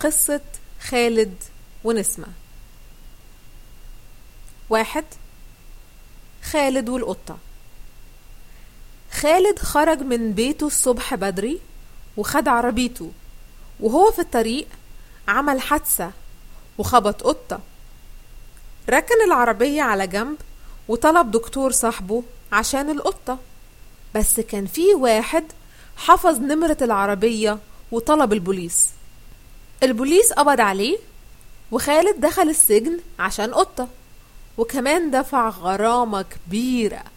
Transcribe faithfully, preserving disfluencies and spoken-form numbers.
قصة خالد ونسمة. واحد، خالد والقطة. خالد خرج من بيته الصبح بدري وخد عربيته، وهو في الطريق عمل حادثة وخبط قطة. ركن العربية على جنب وطلب دكتور صاحبه عشان القطة، بس كان فيه واحد حفظ نمرة العربية وطلب البوليس. البوليس قبض عليه، وخالد دخل السجن عشان قطة، وكمان دفع غرامة كبيرة.